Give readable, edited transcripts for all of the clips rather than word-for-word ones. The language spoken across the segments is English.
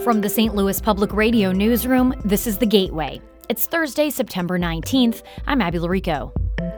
From the St. Louis Public Radio newsroom, this is The Gateway. It's Thursday, September 19th. I'm Abby Larico.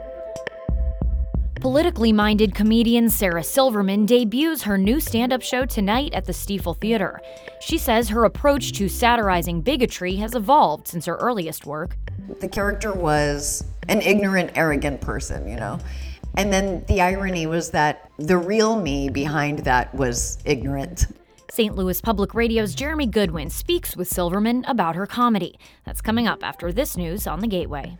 Politically minded comedian Sarah Silverman debuts her new stand-up show tonight at the Stiefel Theater. She says her approach to satirizing bigotry has evolved since her earliest work. The character was an ignorant, arrogant person, And then the irony was that the real me behind that was ignorant. St. Louis Public Radio's Jeremy Goodwin speaks with Silverman about her comedy. That's coming up after this news on The Gateway.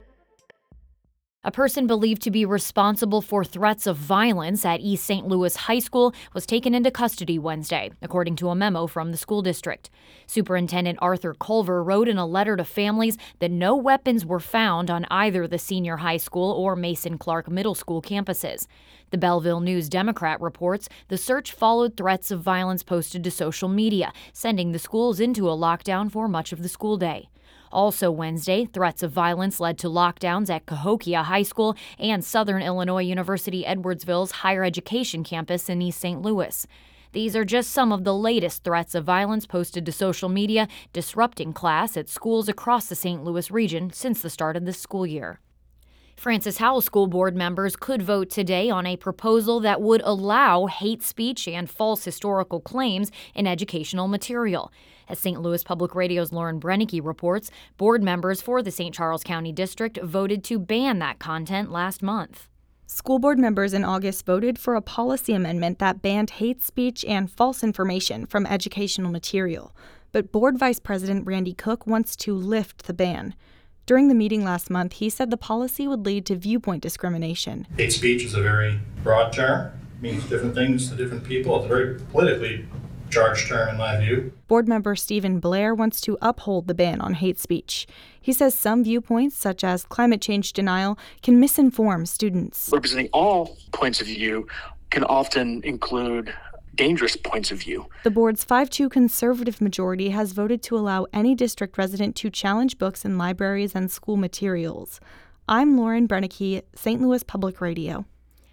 A person believed to be responsible for threats of violence at East St. Louis High School was taken into custody Wednesday, according to a memo from the school district. Superintendent Arthur Culver wrote in a letter to families that no weapons were found on either the senior high school or Mason Clark Middle School campuses. The Belleville News-Democrat reports the search followed threats of violence posted to social media, sending the schools into a lockdown for much of the school day. Also Wednesday, threats of violence led to lockdowns at Cahokia High School and Southern Illinois University Edwardsville's higher education campus in East St. Louis. These are just some of the latest threats of violence posted to social media, disrupting class at schools across the St. Louis region since the start of this school year. Francis Howell School Board members could vote today on a proposal that would allow hate speech and false historical claims in educational material. As St. Louis Public Radio's Lauren Brennicke reports, board members for the St. Charles County District voted to ban that content last month. School board members in August voted for a policy amendment that banned hate speech and false information from educational material. But Board Vice President Randy Cook wants to lift the ban. During the meeting last month, he said the policy would lead to viewpoint discrimination. Hate speech is a very broad term, means different things to different people. It's a very politically charged term in my view. Board member Stephen Blair wants to uphold the ban on hate speech. He says some viewpoints, such as climate change denial, can misinform students. Representing all points of view can often include dangerous points of view. The board's 5-2 conservative majority has voted to allow any district resident to challenge books in libraries and school materials. I'm Lauren Brennicke, St. Louis Public Radio.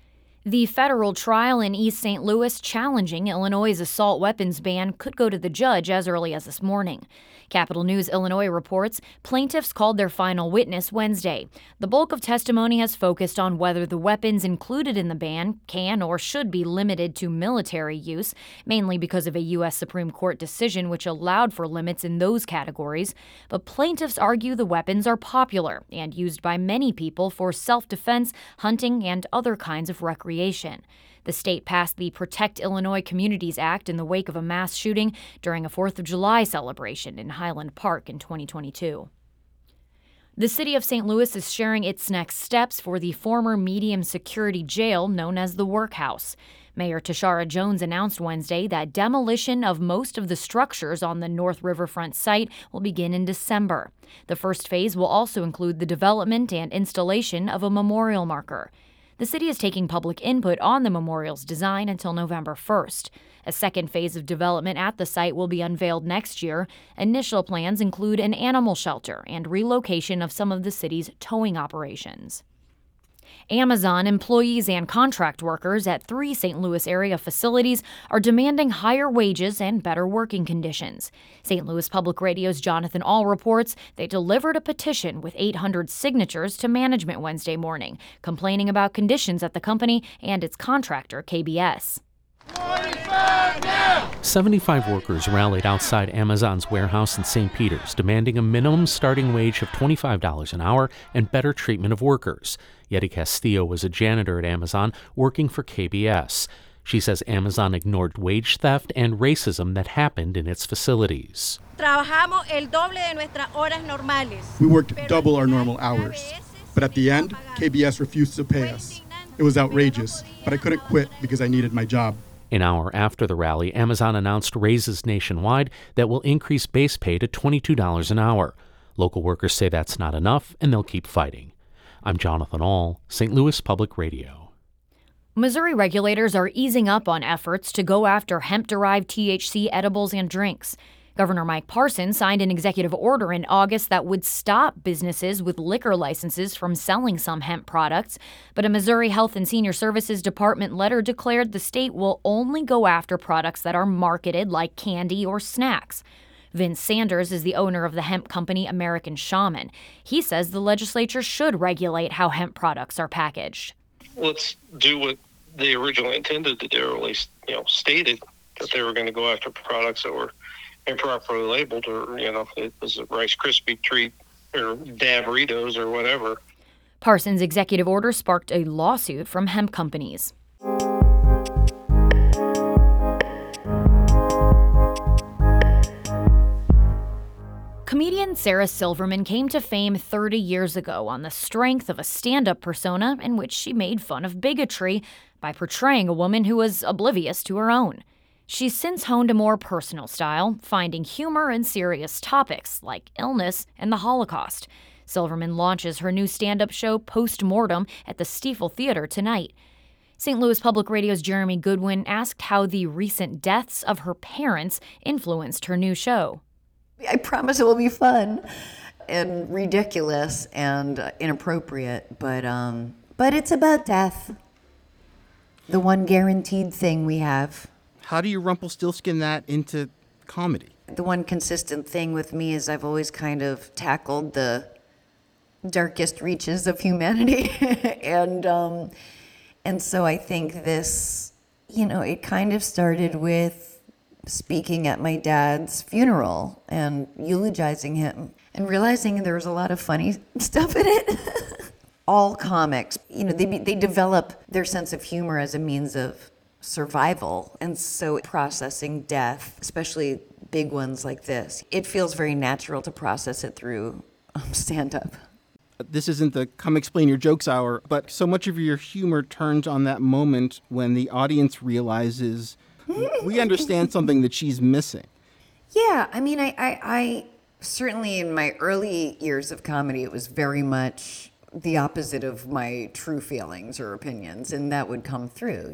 The federal trial in East St. Louis challenging Illinois' assault weapons ban could go to the judge as early as this morning. Capital News Illinois reports plaintiffs called their final witness Wednesday. The bulk of testimony has focused on whether the weapons included in the ban can or should be limited to military use, mainly because of a U.S. Supreme Court decision which allowed for limits in those categories. But plaintiffs argue the weapons are popular and used by many people for self-defense, hunting, and other kinds of recreation. The state passed the Protect Illinois Communities Act in the wake of a mass shooting during a 4th of July celebration in Highland Park in 2022. The city of St. Louis is sharing its next steps for the former medium security jail known as the Workhouse. Mayor Tashara Jones announced Wednesday that demolition of most of the structures on the North Riverfront site will begin in December. The first phase will also include the development and installation of a memorial marker. The city is taking public input on the memorial's design until November 1st. A second phase of development at the site will be unveiled next year. Initial plans include an animal shelter and relocation of some of the city's towing operations. Amazon employees and contract workers at 3 St. Louis area facilities are demanding higher wages and better working conditions. St. Louis Public Radio's Jonathan Ahl reports they delivered a petition with 800 signatures to management Wednesday morning, complaining about conditions at the company and its contractor, KBS. 75 workers rallied outside Amazon's warehouse in St. Peters, demanding a minimum starting wage of $25 an hour and better treatment of workers. Yeti Castillo was a janitor at Amazon working for KBS. She says Amazon ignored wage theft and racism that happened in its facilities. We worked double our normal hours, but at the end, KBS refused to pay us. It was outrageous, but I couldn't quit because I needed my job. An hour after the rally, Amazon announced raises nationwide that will increase base pay to $22 an hour. Local workers say that's not enough, and they'll keep fighting. I'm Jonathan Ahl, St. Louis Public Radio. Missouri regulators are easing up on efforts to go after hemp-derived THC edibles and drinks. Governor Mike Parson signed an executive order in August that would stop businesses with liquor licenses from selling some hemp products, but a Missouri Health and Senior Services Department letter declared the state will only go after products that are marketed like candy or snacks. Vince Sanders is the owner of the hemp company American Shaman. He says the legislature should regulate how hemp products are packaged. Let's do what they originally intended to do, or at least, stated that they were going to go after products that were improperly labeled, or, it was a Rice Krispie treat or Dabritos or whatever. Parsons' executive order sparked a lawsuit from hemp companies. Comedian Sarah Silverman came to fame 30 years ago on the strength of a stand-up persona in which she made fun of bigotry by portraying a woman who was oblivious to her own. She's since honed a more personal style, finding humor in serious topics like illness and the Holocaust. Silverman launches her new stand-up show Postmortem at the Stiefel Theater tonight. St. Louis Public Radio's Jeremy Goodwin asked how the recent deaths of her parents influenced her new show. I promise it will be fun and ridiculous and inappropriate, but it's about death. The one guaranteed thing we have. How do you Rumpelstiltskin that into comedy? The one consistent thing with me is I've always kind of tackled the darkest reaches of humanity, and so I think this, it kind of started with speaking at my dad's funeral and eulogizing him and realizing there was a lot of funny stuff in it. All comics, they develop their sense of humor as a means of survival. And so processing death, especially big ones like this, it feels very natural to process it through stand-up. This isn't the come explain your jokes hour, but so much of your humor turns on that moment when the audience realizes we understand something that she's missing. Yeah, I certainly in my early years of comedy, it was very much the opposite of my true feelings or opinions, and that would come through.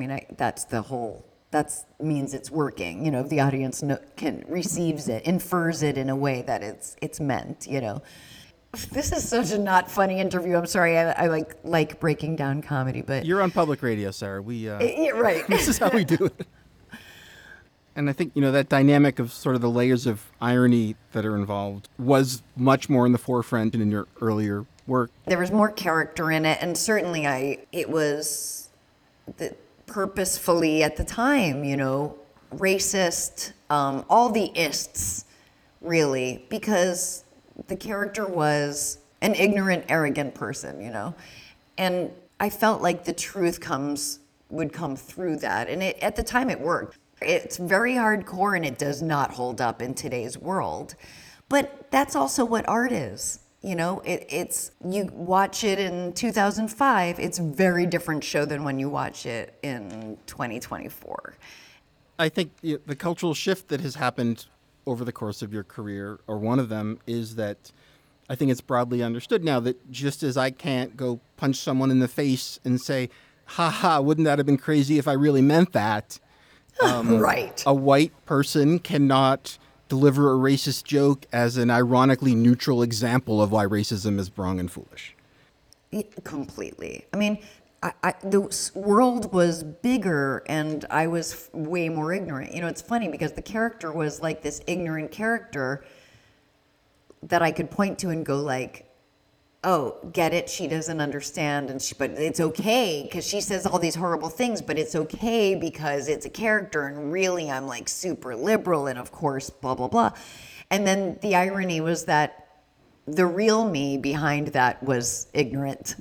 That means it's working. If the audience receives it, infers it in a way that it's meant. This is such a not funny interview. I'm sorry. I like breaking down comedy, but you're on public radio, Sarah. Yeah, right. This is how we do it. And I think, that dynamic of sort of the layers of irony that are involved was much more in the forefront in your earlier work. There was more character in it, and certainly it was purposefully at the time, racist, all the ists, really, because the character was an ignorant, arrogant person, and I felt like the truth would come through that, and at the time it worked. It's very hardcore and it does not hold up in today's world. But that's also what art is. It's you watch it in 2005, it's a very different show than when you watch it in 2024. I think the cultural shift that has happened over the course of your career, or one of them, is that I think it's broadly understood now that just as I can't go punch someone in the face and say, ha ha, wouldn't that have been crazy if I really meant that? Right. A white person cannot deliver a racist joke as an ironically neutral example of why racism is wrong and foolish. Completely. The world was bigger and I was way more ignorant. It's funny because the character was like this ignorant character that I could point to and go like, oh, get it? She doesn't understand, but it's okay because she says all these horrible things, but it's okay because it's a character, and really I'm like super liberal, and of course, blah, blah, blah. And then the irony was that the real me behind that was ignorant,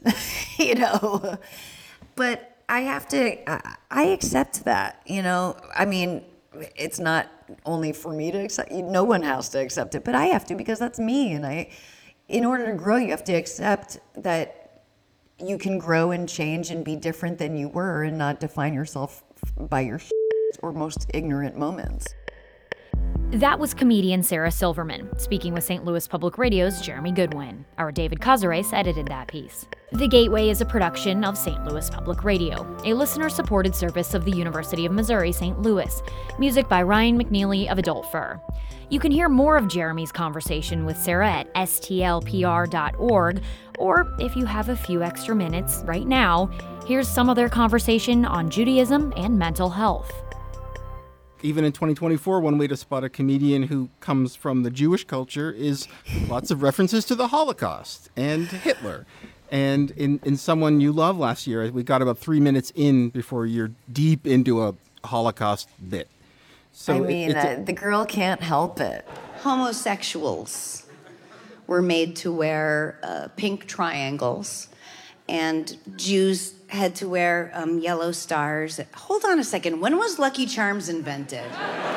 But I accept that, it's not only for me to accept, no one has to accept it, but I have to because that's me, and in order to grow, you have to accept that you can grow and change and be different than you were and not define yourself by your or most ignorant moments. That was comedian Sarah Silverman, speaking with St. Louis Public Radio's Jeremy Goodwin. Our David Cazares edited that piece. The Gateway is a production of St. Louis Public Radio, a listener-supported service of the University of Missouri St. Louis. Music by Ryan McNeely of Adult Fur. You can hear more of Jeremy's conversation with Sarah at stlpr.org, or if you have a few extra minutes right now, here's some of their conversation on Judaism and mental health. even in 2024, one way to spot a comedian who comes from the Jewish culture is lots of references to the Holocaust and Hitler. And in Someone You Love last year, we got about 3 minutes in before you're deep into a Holocaust bit. So the girl can't help it. Homosexuals were made to wear pink triangles, and Jews had to wear yellow stars. Hold on a second. When was Lucky Charms invented?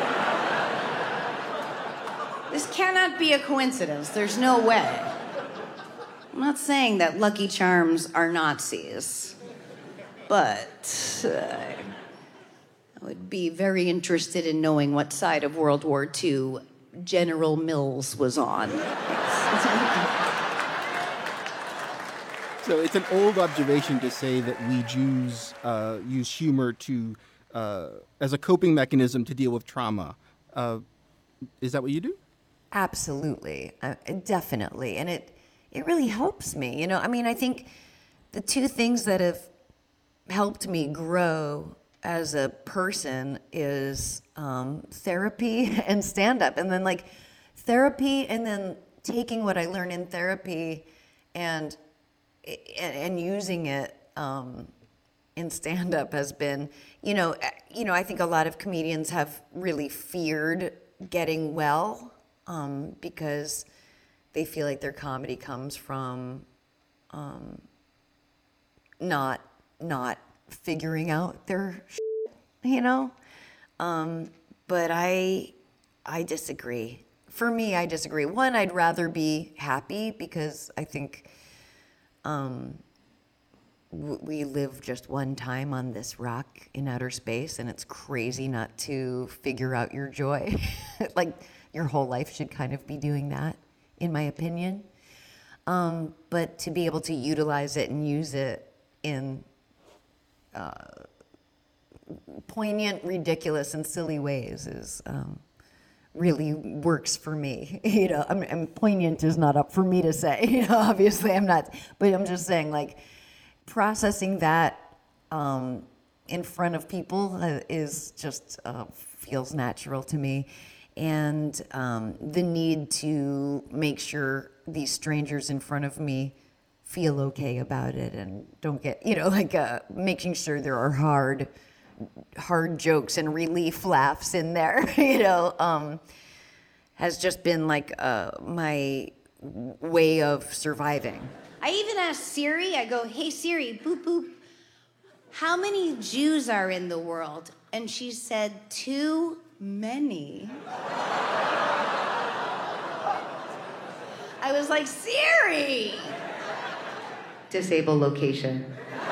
This cannot be a coincidence. There's no way. I'm not saying that Lucky Charms are Nazis, but I would be very interested in knowing what side of World War II General Mills was on. So it's an old observation to say that we Jews use humor to as a coping mechanism to deal with trauma. Is that what you do? Absolutely, definitely, and it really helps me. I think the two things that have helped me grow as a person is therapy and stand-up, and then therapy, and then taking what I learned in therapy and using it in stand-up has been, I think a lot of comedians have really feared getting well because they feel like their comedy comes from not figuring out their shit, but I disagree. For me, I disagree. One, I'd rather be happy because I think we live just one time on this rock in outer space, and it's crazy not to figure out your joy. Your whole life should kind of be doing that, in my opinion. But to be able to utilize it and use it in poignant, ridiculous, and silly ways is really works for me. Poignant is not up for me to say. Obviously I'm not, but I'm just saying, processing that in front of people is just feels natural to me, and the need to make sure these strangers in front of me feel okay about it and don't get, making sure there are hard jokes and relief laughs in there, has just been my way of surviving. I even asked Siri, I go, hey Siri, boop boop, how many Jews are in the world? And she said, too many. I was like, Siri! Disable location.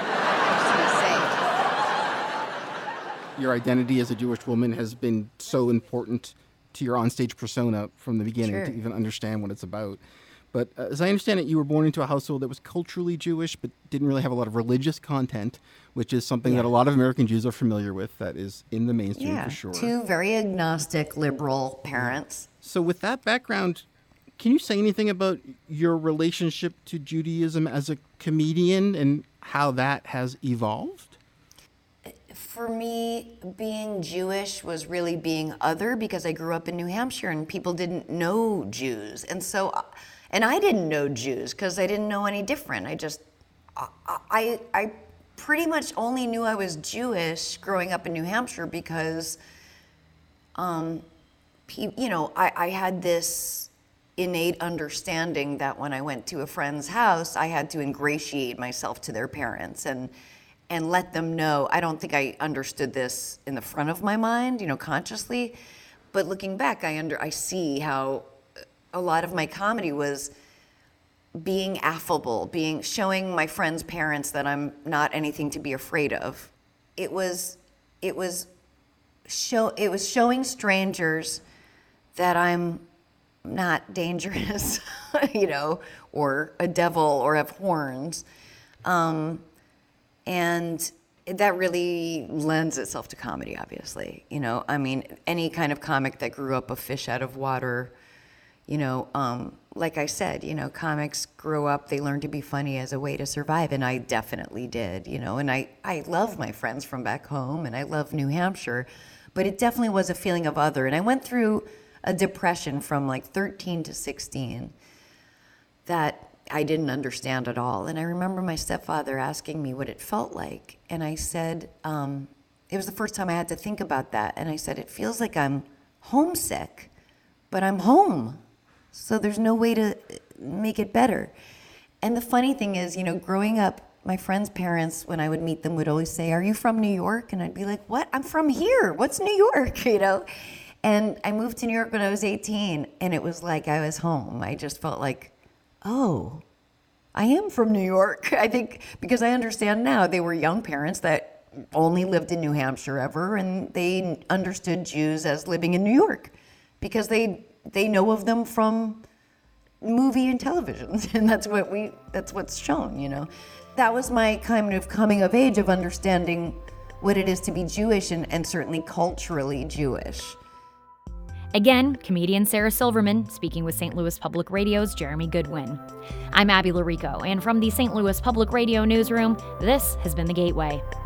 Your identity as a Jewish woman has been so important to your onstage persona from the beginning. Sure. To even understand what it's about. But as I understand it, you were born into a household that was culturally Jewish, but didn't really have a lot of religious content, which is something that a lot of American Jews are familiar with, that is in the mainstream for sure. Two very agnostic, liberal parents. So with that background, can you say anything about your relationship to Judaism as a comedian and how that has evolved? For me, being Jewish was really being other because I grew up in New Hampshire and people didn't know Jews. And I didn't know Jews because I didn't know any different. I pretty much only knew I was Jewish growing up in New Hampshire because, I had this innate understanding that when I went to a friend's house, I had to ingratiate myself to their parents and let them know. I don't think I understood this in the front of my mind, consciously, but looking back, I see how a lot of my comedy was being affable, showing my friends' parents that I'm not anything to be afraid of. It was showing strangers that I'm not dangerous, or a devil or have horns. And that really lends itself to comedy, obviously. Any kind of comic that grew up a fish out of water, like I said, comics grow up, they learn to be funny as a way to survive, and I definitely did, and I love my friends from back home, and I love New Hampshire, but it definitely was a feeling of other. And I went through a depression from like 13 to 16 that I didn't understand at all. And I remember my stepfather asking me what it felt like. And I said, it was the first time I had to think about that. And I said, it feels like I'm homesick, but I'm home. So there's no way to make it better. And the funny thing is, growing up, my friends' parents, when I would meet them, would always say, "Are you from New York?" And I'd be like, "What? I'm from here. What's New York?" And I moved to New York when I was 18, and it was like I was home. I just felt like, oh, I am from New York. I think because I understand now they were young parents that only lived in New Hampshire ever, and they understood Jews as living in New York because they know of them from movie and television, and that's what's shown. That was my kind of coming of age of understanding what it is to be Jewish and certainly culturally Jewish. Again, comedian Sarah Silverman speaking with St. Louis Public Radio's Jeremy Goodwin. I'm Abby Larico, and from the St. Louis Public Radio newsroom, this has been The Gateway.